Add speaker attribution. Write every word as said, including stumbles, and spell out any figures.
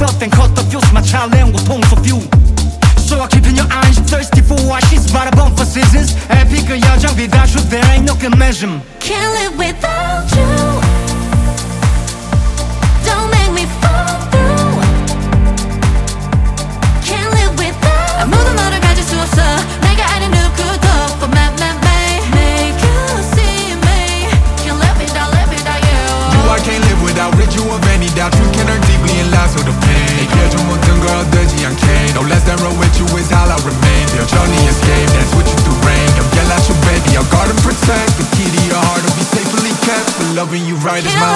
Speaker 1: but then cut the fuse my child and 고통소 view. So I keep in your eyes thirsty for what she's about to bump for scissors. Epic 여정 without you there ain't no good measure.
Speaker 2: Can't live without you. Don't make me fall through. Can't live without 아무도 너를 가질 수 없어. 내가 아닌 누구도 for me, me, me. Make you see me. Can't live without, live without you.
Speaker 3: You I can't live without rid you of any doubt. You can hurt deeply and last with the pain. 해결 좀 못한 걸 얻지 않게. No less than roll with you is how I remain. 여전히 escape, that's what you do rain. I'm yell at you baby, I'll guard and protect. The key to your heart will be safely kept. But loving you right is my